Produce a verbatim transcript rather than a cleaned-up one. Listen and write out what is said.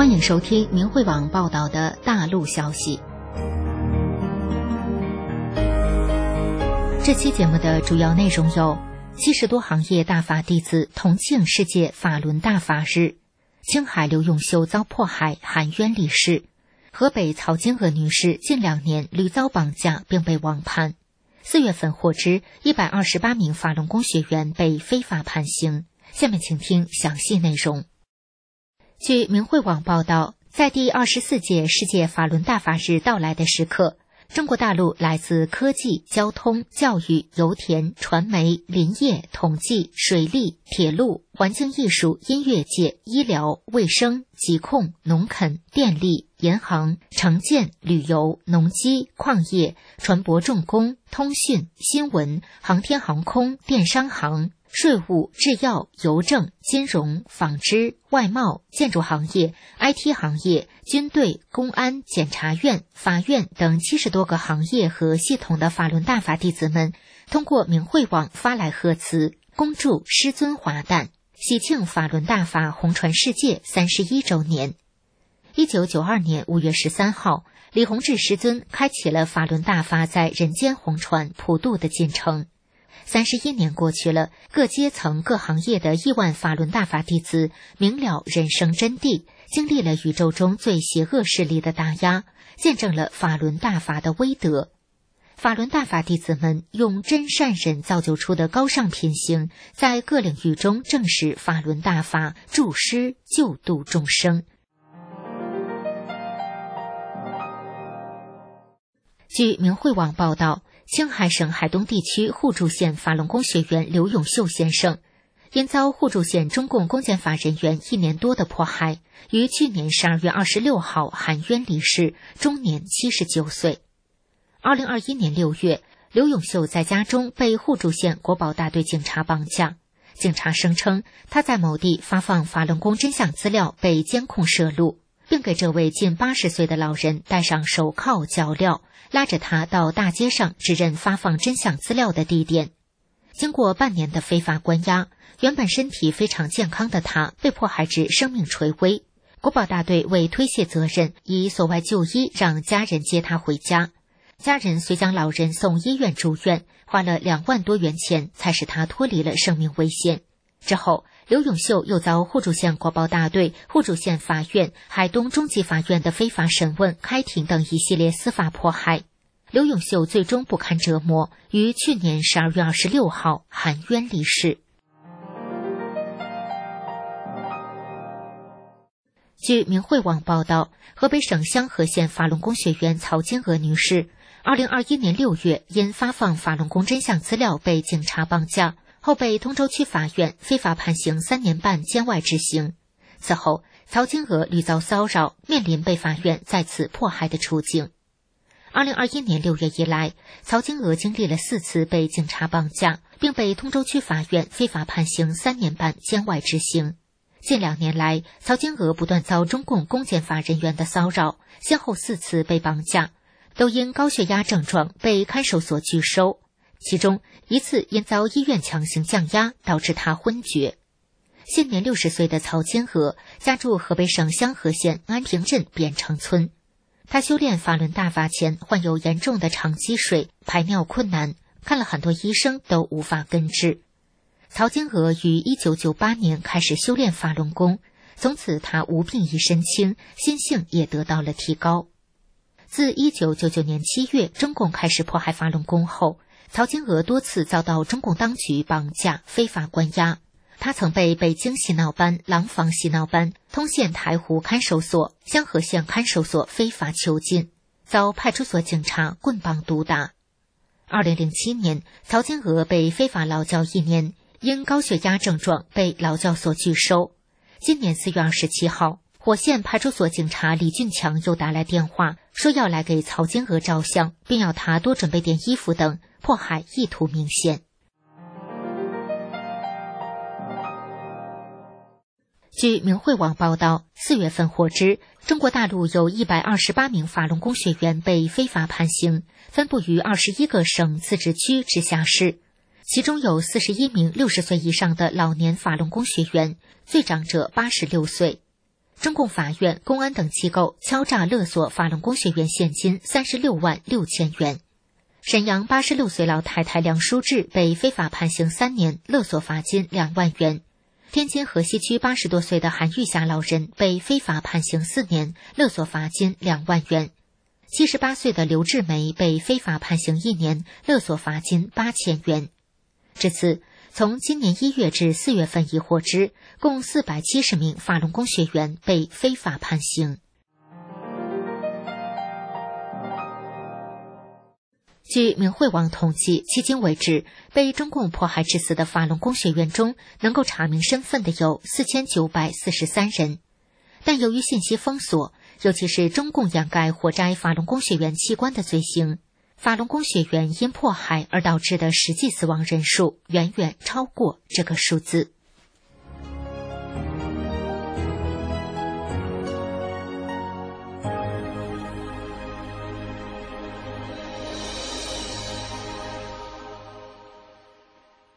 欢迎收听明慧网报道的大陆消息。这期节目的主要内容有：七十多行业大法弟子同庆世界法轮大法日；青海刘永秀遭迫害，含冤离世；河北曹金娥女士近两年屡遭绑架并被网判；四月份获知一百二十八名法轮功学员被非法判刑。下面请听详细内容。据明慧网报道，在第二十四届世界法轮大法日到来的时刻，中国大陆来自科技、交通、教育、油田、传媒、林业、统计、水利、铁路、环境艺术、音乐界、医疗、卫生、疾控、农垦、电力、银行、城建、旅游、农机、矿业、船舶重工、通讯、新闻、航天航空、电商行、税务、制药、邮政、金融、纺织、外贸、建筑行业、I T 行业、军队、公安、检察院、法院等七十多个行业和系统的法轮大法弟子们，通过明慧网发来贺词，恭祝师尊华诞，喜庆法轮大法红传世界三十一周年。一九九二年五月十三号，李洪志师尊开启了法轮大法在人间红传普渡的进程。三十一年过去了，各阶层各行业的亿万法轮大法弟子明了人生真谛，经历了宇宙中最邪恶势力的打压，见证了法轮大法的威德。法轮大法弟子们用真善忍造就出的高尚品行，在各领域中证实法轮大法助师救度众生。据明慧网报道，青海省海东地区互助县法轮功学员刘永秀先生，因遭互助县中共公检法人员一年多的迫害，于去年十二月二十六号含冤离世，终年七十九岁。二零二一年六月，刘永秀在家中被互助县国保大队警察绑架。警察声称他在某地发放法轮功真相资料被监控摄录，并给这位近八十岁的老人戴上手铐脚镣，拉着他到大街上指认发放真相资料的地点。经过半年的非法关押，原本身体非常健康的他被迫害至生命垂危。国保大队为推卸责任，以所外就医让家人接他回家。家人遂将老人送医院住院，花了两万多元钱才使他脱离了生命危险。之后，刘永秀又遭互助县国保大队、互助县法院、海东中级法院的非法审问、开庭等一系列司法迫害。刘永秀最终不堪折磨，于去年十二月二十六号含冤离世。据明慧网报道，河北省香河县法轮功学员曹金娥女士，二零二一年六月因发放法轮功真相资料被警察绑架，后被通州区法院非法判刑三年半监外执行。此后，曹金娥屡遭骚扰，面临被法院再次迫害的处境。二零二一年六月以来，曹金娥经历了四次被警察绑架，并被通州区法院非法判刑三年半监外执行。近两年来，曹金娥不断遭中共公检法人员的骚扰，先后四次被绑架，都因高血压症状被看守所拒收。其中一次因遭医院强行降压，导致他昏厥。现年六十岁的曹金娥家住河北省香河县安平镇扁城村。他修炼法轮大法前患有严重的肠积水，排尿困难，看了很多医生都无法根治。曹金娥于一九九八年开始修炼法轮功，从此他无病一身轻，心性也得到了提高。自一九九九年七月中共开始迫害法轮功后，曹金娥多次遭到中共当局绑架、非法关押。他曾被北京洗脑班、廊坊洗脑班、通县台湖看守所、香河县看守所非法囚禁，遭派出所警察棍棒毒打。二零零七年，曹金娥被非法劳教一年，因高血压症状被劳教所拒收。今年四月二十七号，火县派出所警察李俊强又打来电话，说要来给曹金娥照相，并要他多准备点衣服等，迫害意图明显。据明慧网报道，四月份获知，中国大陆有一百二十八名法轮功学员被非法判刑，分布于二十一个省、自治区、直辖市，其中有四十一名六十岁以上的老年法轮功学员，最长者八十六岁。 中共法院、公安等机构敲诈勒索法轮功学员现金三十六万六千元。沈阳八十六岁老太太梁淑智被非法判刑三年，勒索罚金两万元。天津河西区八十多岁的韩玉霞老人被非法判刑四年，勒索罚金两万元。七十八岁的刘志梅被非法判刑一年，勒索罚金八千元。至此，从今年一月至四月份已获知，共四百七十名法轮功学员被非法判刑。据明慧网统计，迄今为止，被中共迫害致死的法轮功学员中，能够查明身份的有四千九百四十三人。但由于信息封锁，尤其是中共掩盖活摘法轮功学员器官的罪行，法轮功学员因迫害而导致的实际死亡人数远远超过这个数字。